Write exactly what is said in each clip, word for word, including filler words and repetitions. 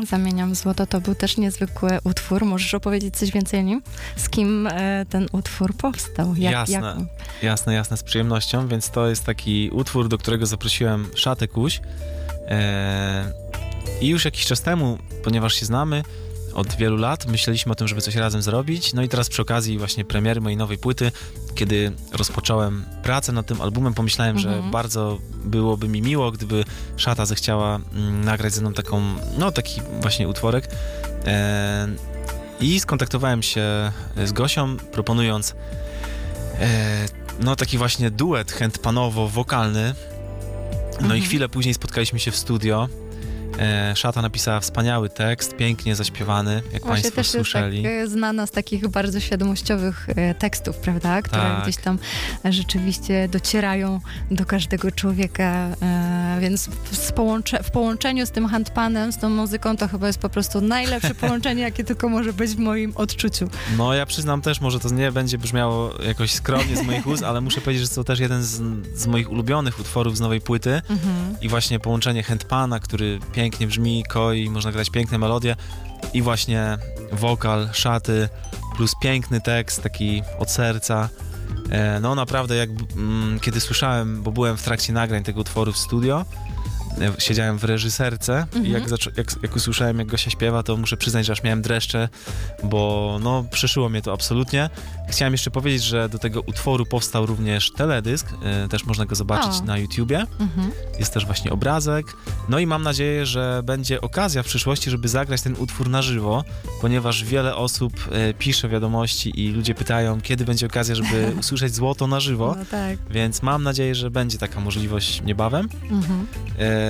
Zamieniam złoto to był też niezwykły utwór. Możesz opowiedzieć coś więcej o nim? Z kim e, ten utwór powstał? Jak, jasne, jak... jasne, jasne, z przyjemnością, więc to jest taki utwór, do którego zaprosiłem Szatę Kuś. E, I już jakiś czas temu, ponieważ się znamy od wielu lat, myśleliśmy o tym, żeby coś razem zrobić. No i teraz przy okazji właśnie premiery mojej nowej płyty, kiedy rozpocząłem pracę nad tym albumem, pomyślałem, mhm. że bardzo byłoby mi miło, gdyby Szata zechciała mm, nagrać ze mną taką, no taki właśnie utworek. E, I skontaktowałem się z Gosią, proponując e, no taki właśnie duet handpanowo-wokalny. No mhm. i chwilę później spotkaliśmy się w studio. E, Szata napisała wspaniały tekst, pięknie zaśpiewany, jak Właśnie Państwo też słyszeli. Jest tak znana z takich bardzo świadomościowych e, tekstów, prawda? Które tak. gdzieś tam e, rzeczywiście docierają do każdego człowieka, e, więc w, połącze- w połączeniu z tym handpanem, z tą muzyką, to chyba jest po prostu najlepsze połączenie, jakie tylko może być w moim odczuciu. No ja przyznam też, może to nie będzie brzmiało jakoś skromnie z moich ust, ale muszę powiedzieć, że to też jeden z, z moich ulubionych utworów z nowej płyty mhm. i właśnie połączenie handpana, który pięknie brzmi, koi, można grać piękne melodie i właśnie wokal Szaty plus piękny tekst, taki od serca. E, no naprawdę, jak mm, kiedy słyszałem, bo byłem w trakcie nagrań tego utworu w studio, e, siedziałem w reżyserce mhm. i jak, zaczą- jak, jak usłyszałem, jak Gosia śpiewa, to muszę przyznać, że aż miałem dreszcze, bo no przeszyło mnie to absolutnie. Chciałem jeszcze powiedzieć, że do tego utworu powstał również teledysk, e, też można go zobaczyć o. na YouTubie. Mhm. Jest też właśnie obrazek. No i mam nadzieję, że będzie okazja w przyszłości, żeby zagrać ten utwór na żywo, ponieważ wiele osób e, pisze wiadomości i ludzie pytają, kiedy będzie okazja, żeby usłyszeć złoto na żywo. No tak. Więc mam nadzieję, że będzie taka możliwość niebawem. Mhm. E,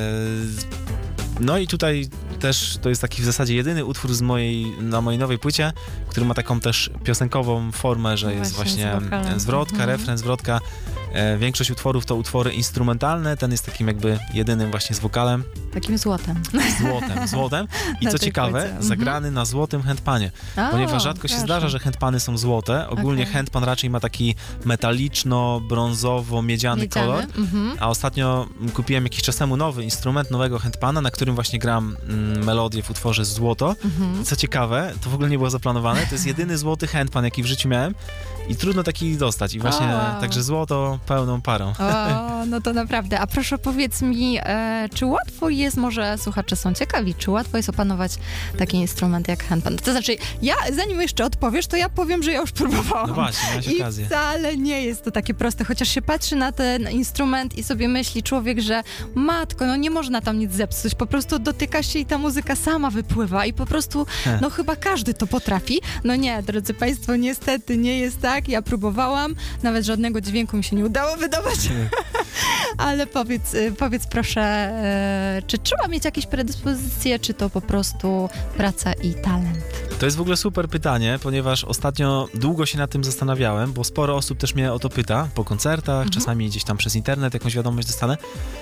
no i tutaj też to jest taki w zasadzie jedyny utwór z mojej, na mojej nowej płycie, który ma taką też piosenkową formę, że no jest właśnie, właśnie zwrotka, mhm. refren, zwrotka. E, większość utworów to utwory instrumentalne, ten jest takim jakby jedynym właśnie z wokalem. Takim złotem. Złotem, złotem. I co ciekawe, płycie. zagrany mhm. na złotym handpanie, o, ponieważ rzadko proszę. się zdarza, że handpany są złote. Ogólnie okay. handpan raczej ma taki metaliczno-brązowo-miedziany kolor, mhm. a ostatnio kupiłem jakiś czas temu nowy instrument, nowego handpana, na którym właśnie gram mm, melodię w utworze złoto. Mhm. Co ciekawe, to w ogóle nie było zaplanowane, to jest jedyny złoty handpan, jaki w życiu miałem i trudno taki dostać. I właśnie, oh, wow. także złoto pełną parą. O, no to naprawdę. A proszę powiedz mi, e, czy łatwo jest, może słuchacze są ciekawi, czy łatwo jest opanować taki instrument jak handpan? To znaczy, ja, zanim jeszcze odpowiesz, to ja powiem, że ja już próbowałam. No właśnie, miałeś I okazję. wcale nie jest to takie proste, chociaż się patrzy na ten instrument i sobie myśli człowiek, że matko, no nie można tam nic zepsuć, po prostu dotyka się i ta muzyka sama wypływa i po prostu, He. no chyba każdy to potrafi. No nie, drodzy Państwo, niestety nie jest tak. Ja próbowałam, nawet żadnego dźwięku mi się nie udało wydawać. Ale powiedz, powiedz proszę, czy trzeba mieć jakieś predyspozycje, czy to po prostu praca i talent? To jest w ogóle super pytanie, ponieważ ostatnio długo się nad tym zastanawiałem, bo sporo osób też mnie o to pyta po koncertach, mhm. czasami gdzieś tam przez internet jakąś wiadomość dostanę.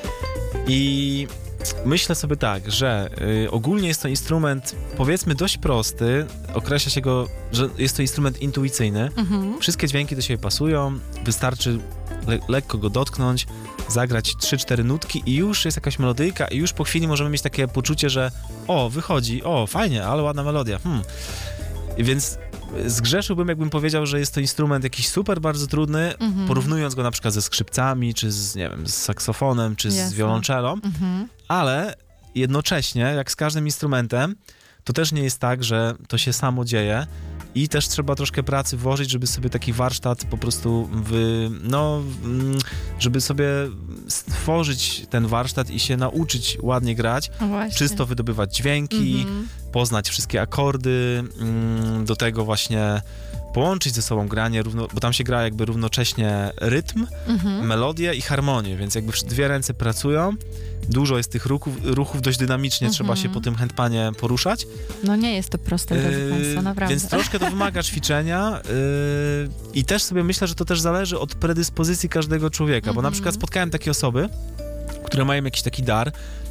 I myślę sobie tak, że y, ogólnie jest to instrument, powiedzmy, dość prosty. Określa się go, że jest to instrument intuicyjny. Mhm. Wszystkie dźwięki do siebie pasują. Wystarczy le- lekko go dotknąć, zagrać trzy cztery nutki i już jest jakaś melodyjka i już po chwili możemy mieć takie poczucie, że o, wychodzi, o, fajnie, ale ładna melodia. Hmm. Więc zgrzeszyłbym, jakbym powiedział, że jest to instrument jakiś super bardzo trudny, mm-hmm. porównując go na przykład ze skrzypcami, czy z, nie wiem, z saksofonem, czy Jasne. z wiolonczelą, mm-hmm. ale jednocześnie, jak z każdym instrumentem, to też nie jest tak, że to się samo dzieje i też trzeba troszkę pracy włożyć, żeby sobie taki warsztat po prostu wy, no, żeby sobie stworzyć ten warsztat i się nauczyć ładnie grać, Właśnie. czysto wydobywać dźwięki, mm-hmm. poznać wszystkie akordy, do tego właśnie połączyć ze sobą granie, równo, bo tam się gra jakby równocześnie rytm, mm-hmm. melodię i harmonię, więc jakby dwie ręce pracują, dużo jest tych ruchów, ruchów dość dynamicznie, mm-hmm. trzeba się po tym handpanie poruszać. No nie jest to proste, drodzy yy, Państwo, naprawdę. Więc troszkę to wymaga ćwiczenia yy, i też sobie myślę, że to też zależy od predyspozycji każdego człowieka, mm-hmm. bo na przykład spotkałem takie osoby, które mają jakiś taki dar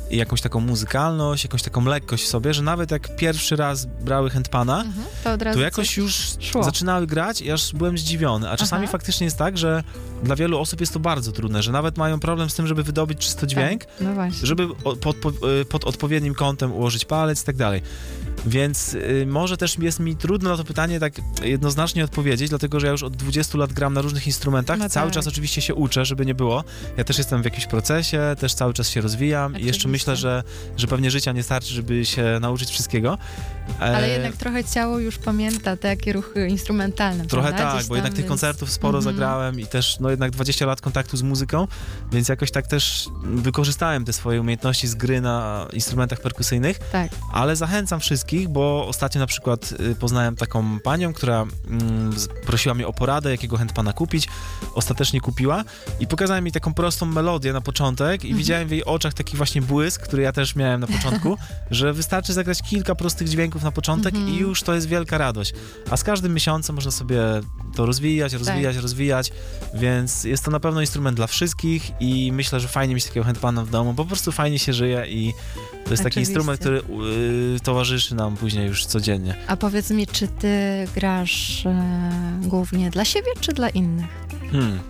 i jakąś taką muzykalność, jakąś taką lekkość w sobie, że nawet jak pierwszy raz brały handpana, Mhm. To od razu to jakoś coś już szło. zaczynały grać i aż byłem zdziwiony. A czasami Aha. faktycznie jest tak, że dla wielu osób jest to bardzo trudne, że nawet mają problem z tym, żeby wydobyć czysto dźwięk, Tak, no właśnie. żeby o- pod, pod, pod odpowiednim kątem ułożyć palec i tak dalej. Więc y, może też jest mi trudno na to pytanie tak jednoznacznie odpowiedzieć, dlatego że ja już od dwudziestu lat gram na różnych instrumentach. No Cały tak. czas oczywiście się uczę, żeby nie było. Ja też jestem w jakimś procesie, też cały czas się rozwijam i jeszcze Oczywiście. myślę, że, że pewnie życia nie starczy, żeby się nauczyć wszystkiego. E, Ale jednak trochę ciało już pamięta takie ruchy instrumentalne, Trochę prawda? tak, Gdzieś bo tam, jednak tych więc- koncertów sporo Mhm. zagrałem i też no jednak dwadzieścia lat kontaktu z muzyką, więc jakoś tak też wykorzystałem te swoje umiejętności z gry na instrumentach perkusyjnych, Tak. ale zachęcam wszystkich, bo ostatnio na przykład y, poznałem taką panią, która mm, z- prosiła mnie o poradę, jakiego handpana kupić, ostatecznie kupiła i pokazała mi taką prostą melodię na początek i Mhm. widziałem w jej oczach taki właśnie błysk, który ja też miałem na początku, że wystarczy zagrać kilka prostych dźwięków na początek Mhm. i już to jest wielka radość. A z każdym miesiącem można sobie to rozwijać, rozwijać, Tak. rozwijać, więc jest to na pewno instrument dla wszystkich i myślę, że fajnie mieć takiego handpana w domu, po prostu fajnie się żyje i to jest taki Oczywiście. instrument, który y, towarzyszy nam później już codziennie. A powiedz mi, czy ty grasz e, głównie dla siebie, czy dla innych? Hmm.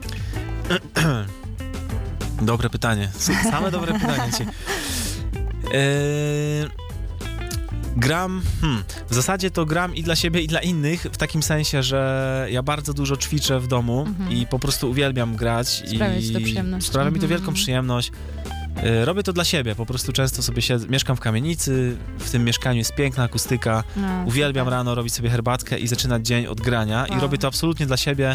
Dobre pytanie. S- Same dobre pytanie ci. Eee, gram, hmm, w zasadzie to gram i dla siebie, i dla innych, w takim sensie, że ja bardzo dużo ćwiczę w domu Mhm. i po prostu uwielbiam grać. Sprawia i ci to przyjemność. Sprawia mi to Mhm. wielką przyjemność. E, Robię to dla siebie, po prostu często sobie siedzę, mieszkam w kamienicy, w tym mieszkaniu jest piękna akustyka, No, uwielbiam super. rano robić sobie herbatkę i zaczynać dzień od grania i Wow. robię to absolutnie dla siebie.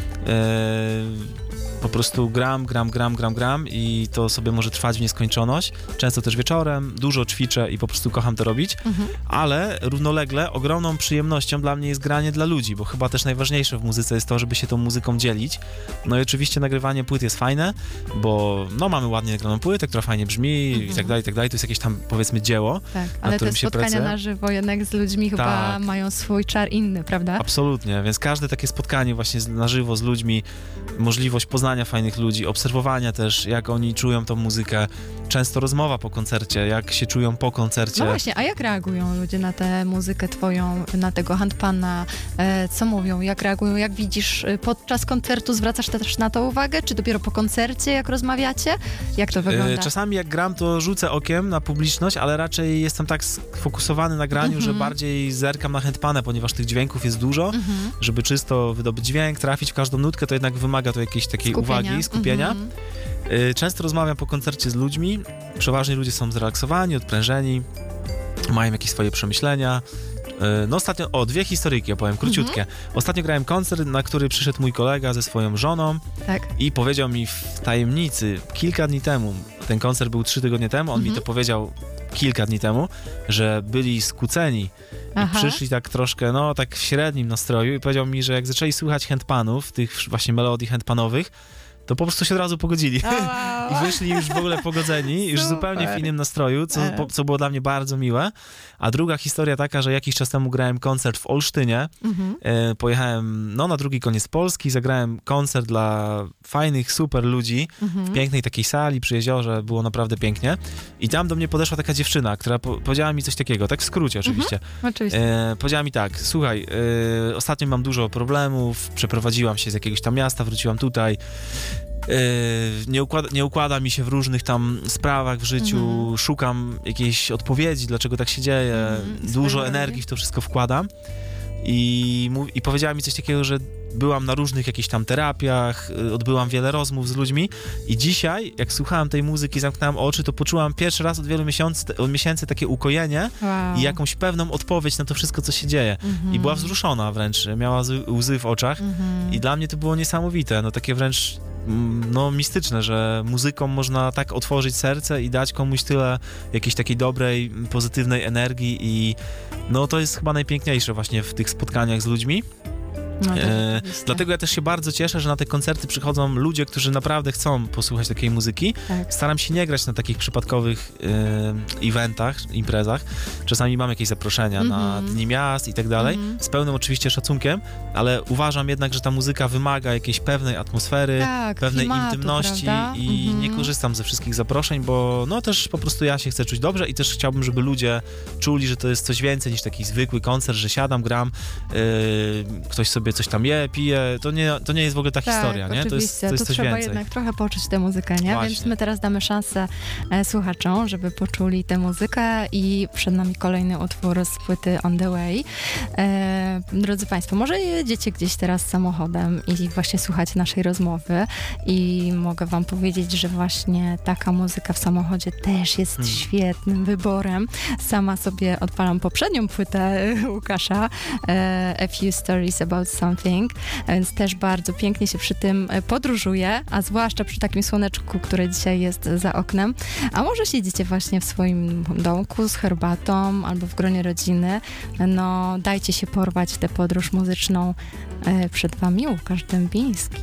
E, po prostu gram, gram, gram, gram, gram i to sobie może trwać w nieskończoność. Często też wieczorem, dużo ćwiczę i po prostu kocham to robić, Mhm. ale równolegle ogromną przyjemnością dla mnie jest granie dla ludzi, bo chyba też najważniejsze w muzyce jest to, żeby się tą muzyką dzielić. No i oczywiście nagrywanie płyt jest fajne, bo no mamy ładnie nagraną płytę, która fajnie brzmi Mhm. i tak dalej, i tak dalej. To jest jakieś tam powiedzmy dzieło. Tak, ale te którym się spotkania pracuje. na żywo jednak z ludźmi chyba Tak. mają swój czar inny, prawda? Absolutnie, więc każde takie spotkanie właśnie z- na żywo z ludźmi, możliwość poznania fajnych ludzi, obserwowania też, jak oni czują tą muzykę, często rozmowa po koncercie, jak się czują po koncercie. No właśnie, a jak reagują ludzie na tę muzykę twoją, na tego handpana? E, co mówią? Jak reagują? Jak widzisz e, podczas koncertu? Zwracasz też na to uwagę? Czy dopiero po koncercie, jak rozmawiacie? Jak to wygląda? E, Czasami jak gram, to rzucę okiem na publiczność, ale raczej jestem tak sfokusowany na graniu, Mhm. że bardziej zerkam na handpanę, ponieważ tych dźwięków jest dużo. Mhm. Żeby czysto wydobyć dźwięk, trafić w każdą nutkę, to jednak wymaga to jakiejś takiej Skupienia. uwagi, skupienia. Mhm. Y, Często rozmawiam po koncercie z ludźmi. Przeważnie ludzie są zrelaksowani, odprężeni, mają jakieś swoje przemyślenia. Y, No ostatnio, o, dwie historyjki opowiem, króciutkie. Ostatnio grałem koncert, na który przyszedł mój kolega ze swoją żoną Tak. i powiedział mi w tajemnicy kilka dni temu, ten koncert był trzy tygodnie temu, on Mhm. mi to powiedział kilka dni temu, że byli skłóceni i Aha. przyszli tak troszkę, no tak w średnim nastroju i powiedział mi, że jak zaczęli słuchać handpanów, tych właśnie melodii handpanowych, to po prostu się od razu pogodzili. O, wow. I wyszli już w ogóle pogodzeni, już Super. zupełnie w innym nastroju, co, E. po, co było dla mnie bardzo miłe. A druga historia taka, że jakiś czas temu grałem koncert w Olsztynie. Mhm. E, pojechałem no, na drugi koniec Polski, zagrałem koncert dla fajnych, super ludzi w Mhm. pięknej takiej sali przy jeziorze, było naprawdę pięknie. I tam do mnie podeszła taka dziewczyna, która po, powiedziała mi coś takiego, tak w skrócie oczywiście. Oczywiście. E, powiedziała mi tak, słuchaj, e, ostatnio mam dużo problemów, przeprowadziłam się z jakiegoś tam miasta, wróciłam tutaj, e, nie, układa, nie układa mi się w różnych tam sprawach w życiu, Mhm. szukam jakiejś odpowiedzi, dlaczego tak się dzieje, Mhm, dużo swojej energii w to wszystko wkładam. I, mów, I powiedziała mi coś takiego, że byłam na różnych jakichś tam terapiach, y, odbyłam wiele rozmów z ludźmi i dzisiaj, jak słuchałem tej muzyki, zamknąłem oczy, to poczułam pierwszy raz od wielu miesięcy, od miesięcy takie ukojenie Wow. i jakąś pewną odpowiedź na to wszystko, co się dzieje. Mhm. I była wzruszona wręcz, miała łzy, łzy w oczach Mhm. i dla mnie to było niesamowite, no takie wręcz mm, no mistyczne, że muzyką można tak otworzyć serce i dać komuś tyle jakiejś takiej dobrej, pozytywnej energii i no to jest chyba najpiękniejsze właśnie w tych spotkaniach z ludźmi. No, to E, rzeczywiście. dlatego ja też się bardzo cieszę, że na te koncerty przychodzą ludzie, którzy naprawdę chcą posłuchać takiej muzyki. Tak. Staram się nie grać na takich przypadkowych e, eventach, imprezach. czasami mam jakieś zaproszenia mm-hmm. na Dni Miast i tak dalej, mm-hmm. z pełnym oczywiście szacunkiem, ale uważam jednak, że ta muzyka wymaga jakiejś pewnej atmosfery, tak, pewnej klimatu, intymności prawda? i mm-hmm. nie korzystam ze wszystkich zaproszeń, bo no też po prostu ja się chcę czuć dobrze i też chciałbym, żeby ludzie czuli, że to jest coś więcej niż taki zwykły koncert, że siadam, gram, yy, ktoś sobie coś tam je, pije, to nie, to nie jest w ogóle ta tak, historia, nie? To jest, to jest to coś trzeba więcej. jednak trochę poczuć tę muzykę, nie? Właśnie. Więc my teraz damy szansę e, słuchaczom, żeby poczuli tę muzykę i przed nami kolejny utwór z płyty On The Way. E, drodzy Państwo, może jedziecie gdzieś teraz samochodem i właśnie słuchacie naszej rozmowy i mogę Wam powiedzieć, że właśnie taka muzyka w samochodzie też jest hmm. świetnym wyborem. Sama sobie odpalam poprzednią płytę Łukasza, e, A Few Stories About Something, więc też bardzo pięknie się przy tym podróżuje, a zwłaszcza przy takim słoneczku, które dzisiaj jest za oknem. A może siedzicie właśnie w swoim domku z herbatą albo w gronie rodziny, no dajcie się porwać w tę podróż muzyczną. E, przed Wami Łukasz Dębiński.